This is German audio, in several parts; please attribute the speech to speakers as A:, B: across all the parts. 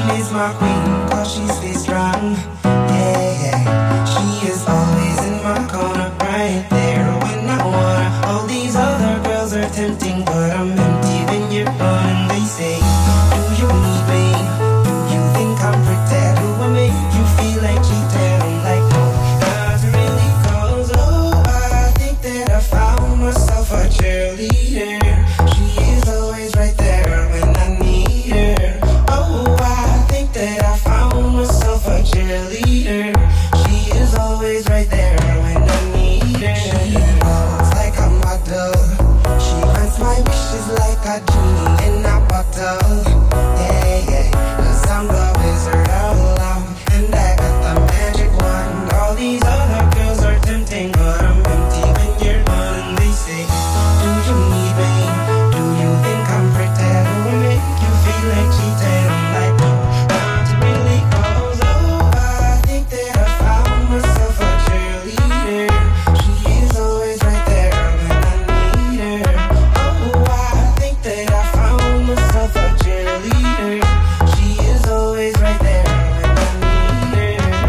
A: is my queen, cause she stays strong. Yeah, yeah. She is always in my corner, right there when I wanna. All these other girls are tempting, but I'm empty when you're gone. They say, do you need me? Do you think I'm pretty? Do I make you feel like cheating? I'm like, no, not really, cause oh, I think that I found myself a cheerleader. She is always right there when I need her. Oh, I think that I found myself a cheerleader. She is always right there when I need her. She walks like a model. She grants my wishes like a genie in a bottle. Yeah, yeah, 'cause I'm the wizard of love, and I got the magic wand. All these other girls are tempting, but I'm empty when you're gone. And they say, do you need me? Do you think I'm pretty? Do I make you feel like cheating? I'm like, no, not really, cause oh, I think that I found myself a cheerleader. She is always right there when I need her. Oh, I think that I found myself a cheerleader. She is always right there when I need her.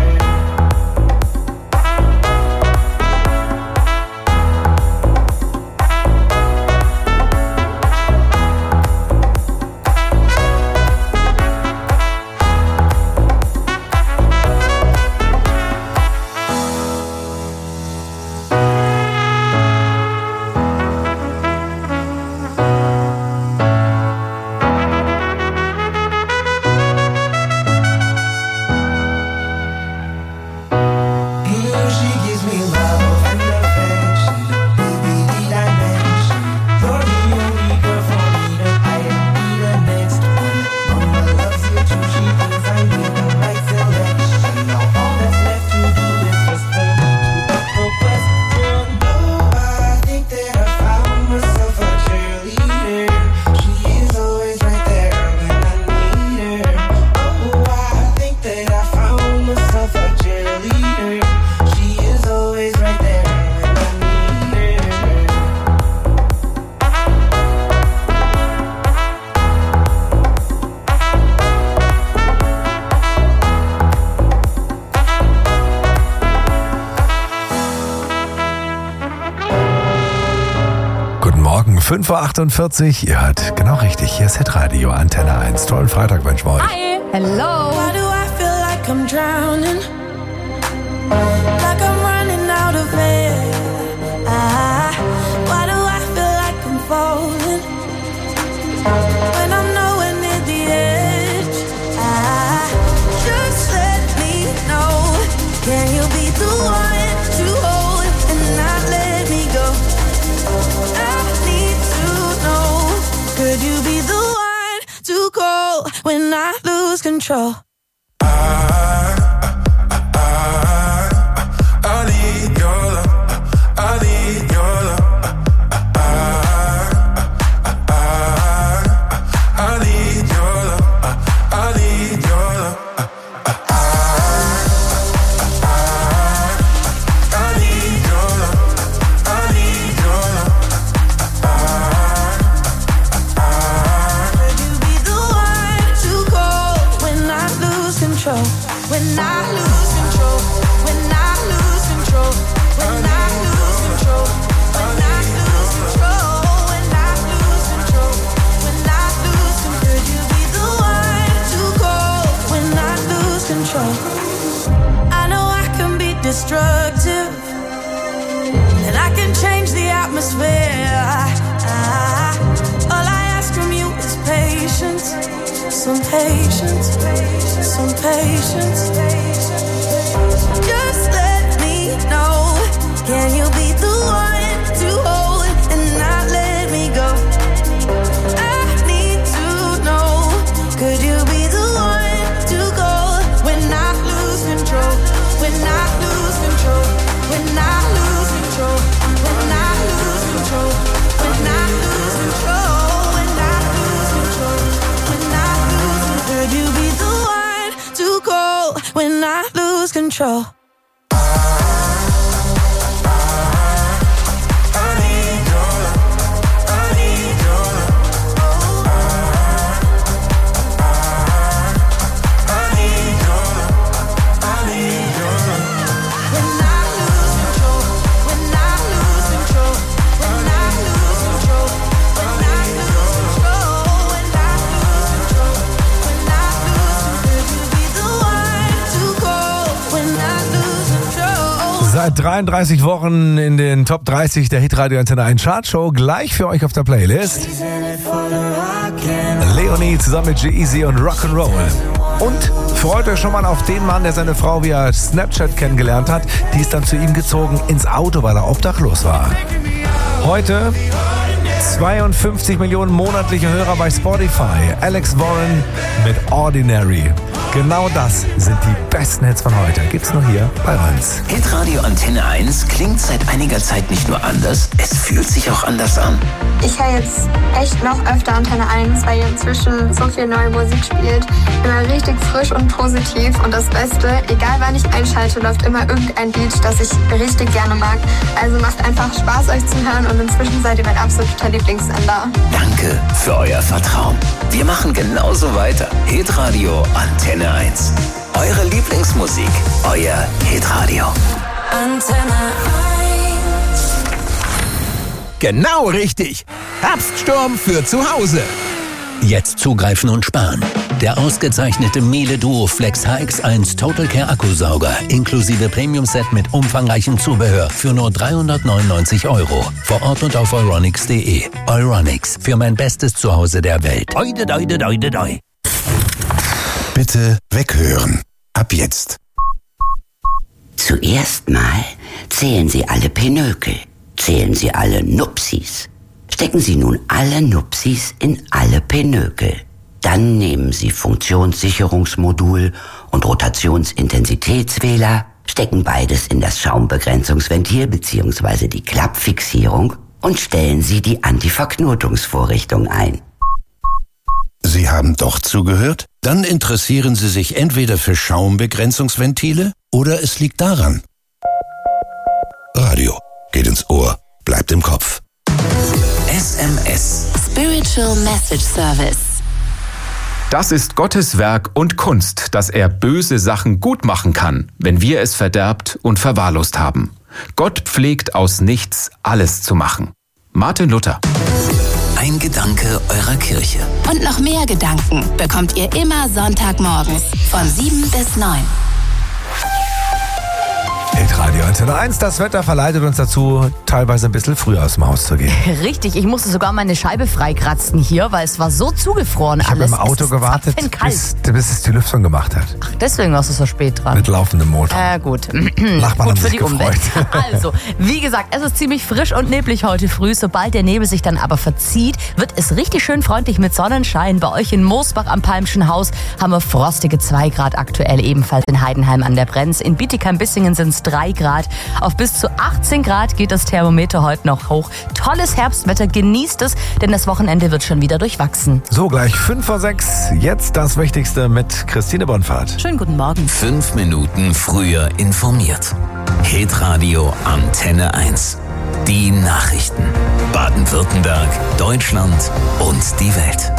A: She gives me love and affection, baby, need I mention? You're the only girl for me that I don't need the next one. Mama loves you too, she thinks I made the right selection. Now all that's left to do is just for me to put the question. Oh, I think that I found myself a cheerleader. She is always right there when I need her. Oh, I think that I found myself a cheerleader. She is always right there when I need her.
B: Guten Morgen, 5.48 Uhr. Ihr hört genau richtig. Hier ist Hitradio Antenne 1. Tollen Freitag wünschen wir euch.
C: Hi. Hello.
D: Why do I feel like I'm drowning? Like I'm running out of air. Why do I feel like I'm falling? When I'm nowhere near the edge. Just let me know. Can you be the one to hold and not let me go? I need to know. Could you be the one to call when I lose control?
E: I need your love. I need your love. I need your love. I need your love. I need your love. I need your love.
D: Could you be the one to call when I lose control? When I lose control. When I lose control. When I lose control. When I lose control. When I lose control. When I lose control. Could you be the one to call when I lose control? I know I can be destructive, and I can change the atmosphere. All I ask from you is patience, some patience, some patience. Just let me know. Can you be the one to hold and not let me go? I need to know. Could you be the one to go when I lose control? When I lose control. When I lose control. When I lose control. When I lose control. When I lose control. When I lose control. Could you be the one to call when I lose control?
B: Seit 33 Wochen in den Top 30 der Hitradio Antenne 1 Chartshow. Gleich für euch auf der Playlist Leonie zusammen mit G-Eazy und Rock'n'Roll. Und freut euch schon mal auf den Mann, der seine Frau via Snapchat kennengelernt hat. Die ist dann zu ihm gezogen ins Auto, weil er obdachlos war. Heute 52 Millionen monatliche Hörer bei Spotify. Alex Warren mit Ordinary. Genau das sind die besten Hits von heute. Gibt's nur hier bei uns.
C: Hitradio Antenne 1 klingt seit einiger Zeit nicht nur anders, es fühlt sich auch anders an.
F: Ich höre jetzt echt noch öfter Antenne 1, weil inzwischen so viel neue Musik spielt. Immer richtig frisch und positiv. Und das Beste, egal wann ich einschalte, läuft immer irgendein Lied, das ich richtig gerne mag. Also macht einfach Spaß, euch zu hören. Und inzwischen seid ihr mein absoluter Lieblingssender.
C: Danke für euer Vertrauen. Wir machen genauso weiter. Hitradio Antenne 1. Eure Lieblingsmusik, euer Hitradio.
D: Antenne 1.
G: Genau richtig. Herbststurm für zu Hause.
H: Jetzt zugreifen und sparen. Der ausgezeichnete Miele Duo Flex HX1 Total Care Akkusauger inklusive Premium-Set mit umfangreichem Zubehör für nur 399 €. Vor Ort und auf euronics.de. Euronics, für mein bestes Zuhause der Welt. Oide, oide, oide, oide.
I: Bitte weghören. Ab jetzt.
J: Zuerst mal zählen Sie alle Pinökel. Zählen Sie alle Nupsis. Stecken Sie nun alle Nupsis in alle Pinökel. Dann nehmen Sie Funktionssicherungsmodul und Rotationsintensitätswähler, stecken beides in das Schaumbegrenzungsventil bzw. die Klappfixierung und stellen Sie die Antiverknotungsvorrichtung ein.
I: Sie haben doch zugehört? Dann interessieren Sie sich entweder für Schaumbegrenzungsventile oder es liegt daran. Radio geht ins Ohr, bleibt im Kopf.
C: SMS.
K: Spiritual Message Service.
L: Das ist Gottes Werk und Kunst, dass er böse Sachen gut machen kann, wenn wir es verderbt und verwahrlost haben. Gott pflegt aus nichts alles zu machen. Martin Luther.
C: Ein Gedanke eurer Kirche.
K: Und noch mehr Gedanken bekommt ihr immer Sonntagmorgens von 7 bis 9.
B: Hitradio Antenne 1, das Wetter verleitet uns dazu, teilweise ein bisschen früher aus dem Haus zu gehen.
M: Richtig, ich musste sogar meine Scheibe freikratzen hier, weil es war so zugefroren
B: ich
M: alles.
B: Ich habe im Auto gewartet, bis es die Lüftung gemacht hat.
M: Ach, deswegen warst du so spät dran.
B: Mit laufendem Motor.
M: Gut.
B: Nachbarn
M: gut für
B: haben sich
M: die Umwelt.
B: gefreut.
M: Also, wie gesagt, es ist ziemlich frisch und neblig heute früh. Sobald der Nebel sich dann aber verzieht, wird es richtig schön freundlich mit Sonnenschein. Bei euch in Moosbach am Palmschen Haus haben wir frostige 2 Grad aktuell, ebenfalls in Heidenheim an der Brenz. In Bietigheim-Bissingen sind es 3 Grad. Auf bis zu 18 Grad geht das Thermometer heute noch hoch. Tolles Herbstwetter, genießt es, denn das Wochenende wird schon wieder durchwachsen.
B: So, gleich 5:06. Jetzt das Wichtigste mit Christine Bonfahrt.
M: Schönen guten Morgen.
C: 5 Minuten früher informiert. Hitradio Antenne 1. Die Nachrichten. Baden-Württemberg, Deutschland und die Welt.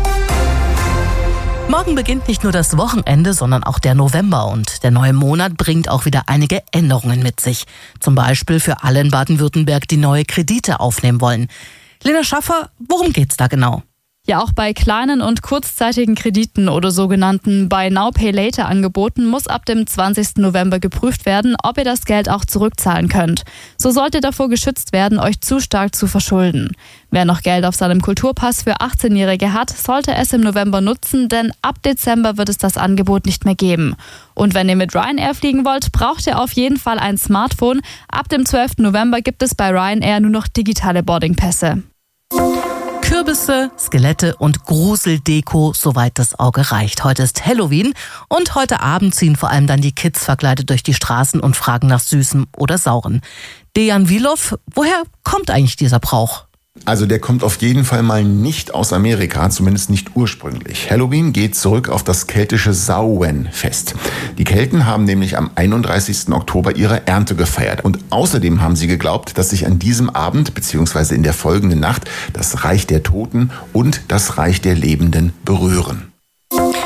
N: Morgen beginnt nicht nur das Wochenende, sondern auch der November. Und der neue Monat bringt auch wieder einige Änderungen mit sich. Zum Beispiel für alle in Baden-Württemberg, die neue Kredite aufnehmen wollen. Lena Schaffer, worum geht's da genau?
O: Ja, auch bei kleinen und kurzzeitigen Krediten oder sogenannten Buy Now Pay Later Angeboten muss ab dem 20. November geprüft werden, ob ihr das Geld auch zurückzahlen könnt. So sollt ihr davor geschützt werden, euch zu stark zu verschulden. Wer noch Geld auf seinem Kulturpass für 18-Jährige hat, sollte es im November nutzen, denn ab Dezember wird es das Angebot nicht mehr geben. Und wenn ihr mit Ryanair fliegen wollt, braucht ihr auf jeden Fall ein Smartphone. Ab dem 12. November gibt es bei Ryanair nur noch digitale Boardingpässe.
N: Kürbisse, Skelette und Gruseldeko, soweit das Auge reicht. Heute ist Halloween und heute Abend ziehen vor allem dann die Kids verkleidet durch die Straßen und fragen nach Süßem oder Sauren. Dejan Wilow, woher kommt eigentlich dieser Brauch?
P: Also der kommt auf jeden Fall mal nicht aus Amerika, zumindest nicht ursprünglich. Halloween geht zurück auf das keltische Samhain-Fest. Die Kelten haben nämlich am 31. Oktober ihre Ernte gefeiert. Und außerdem haben sie geglaubt, dass sich an diesem Abend bzw. in der folgenden Nacht das Reich der Toten und das Reich der Lebenden berühren.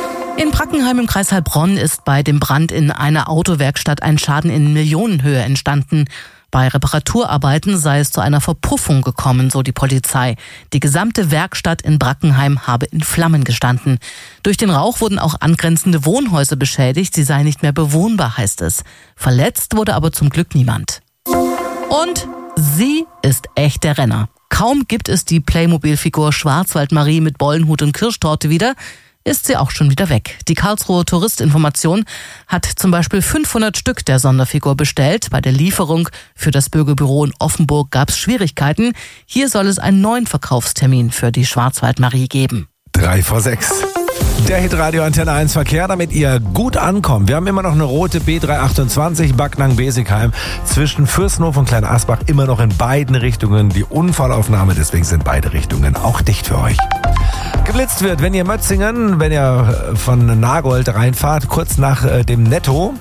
N: In Brackenheim im Kreis Heilbronn ist bei dem Brand in einer Autowerkstatt ein Schaden in Millionenhöhe entstanden. Bei Reparaturarbeiten sei es zu einer Verpuffung gekommen, so die Polizei. Die gesamte Werkstatt in Brackenheim habe in Flammen gestanden. Durch den Rauch wurden auch angrenzende Wohnhäuser beschädigt. Sie seien nicht mehr bewohnbar, heißt es. Verletzt wurde aber zum Glück niemand. Und sie ist echt der Renner. Kaum gibt es die Playmobil-Figur Schwarzwaldmarie mit Bollenhut und Kirschtorte wieder, ist sie auch schon wieder weg. Die Karlsruher Touristinformation hat zum Beispiel 500 Stück der Sonderfigur bestellt. Bei der Lieferung für das Bürgerbüro in Offenburg gab es Schwierigkeiten. Hier soll es einen neuen Verkaufstermin für die Schwarzwaldmarie geben.
B: 5:03. Der Hitradio Antenne 1 Verkehr, damit ihr gut ankommt. Wir haben immer noch eine rote B328 Backnang-Besigheim zwischen Fürstenhof und Kleinasbach, immer noch in beiden Richtungen die Unfallaufnahme, deswegen sind beide Richtungen auch dicht für euch. Geblitzt wird, wenn ihr Mötzingen, wenn ihr von Nagold reinfahrt, kurz nach dem Netto.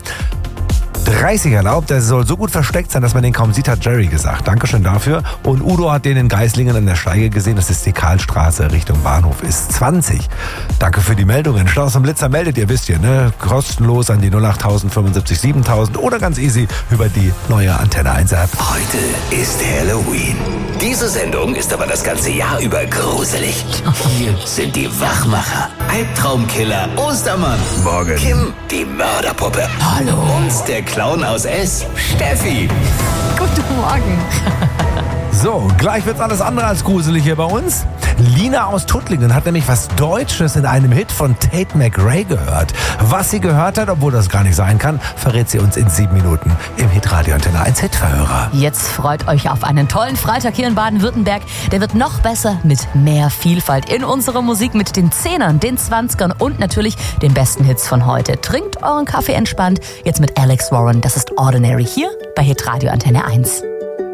B: 30 erlaubt, der soll so gut versteckt sein, dass man den kaum sieht, hat Jerry gesagt. Dankeschön dafür. Und Udo hat den in Geislingen an der Steige gesehen. Das ist die Karlstraße Richtung Bahnhof, ist 20. Danke für die Meldungen. Staus und Blitzer meldet ihr, wisst ihr, ne? Kostenlos an die 08000 75 7000 oder ganz easy über die neue Antenne 1 App.
C: Heute ist Halloween. Diese Sendung ist aber das ganze Jahr über gruselig. Hier sind die Wachmacher, Albtraumkiller, Ostermann, Morgen, Kim, die Mörderpuppe, hallo, und der Clown aus S, Steffi.
M: Guten Morgen.
B: So, gleich wird's alles andere als gruselig hier bei uns. Lina aus Tuttlingen hat nämlich was Deutsches in einem Hit von Tate McRae gehört. Was sie gehört hat, obwohl das gar nicht sein kann, verrät sie uns in 7 Minuten im Hitradio Antenne 1 Hitverhörer.
M: Jetzt freut euch auf einen tollen Freitag hier in Baden-Württemberg. Der wird noch besser mit mehr Vielfalt in unserer Musik, mit den 10ern, den 20ern und natürlich den besten Hits von heute. Trinkt euren Kaffee entspannt. Jetzt mit Alex Warren. Das ist Ordinary hier bei Hitradio Antenne 1.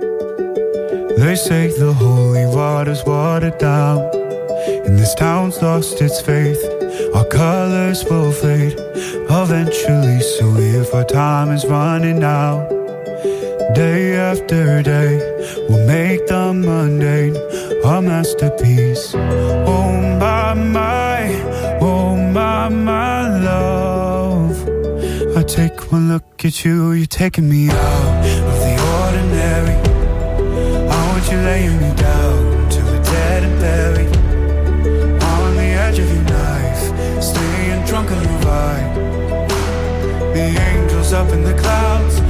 E: They say the holy water's watered down, and this town's lost its faith. Our colors will fade eventually, so if our time is running out, day after day, we'll make the mundane our masterpiece. Oh my, oh my love. I take one look at you, you're taking me out of the ordinary. You're laying me down to a dead and buried on the edge of your knife, staying drunk on your vibe. The angels up in the clouds,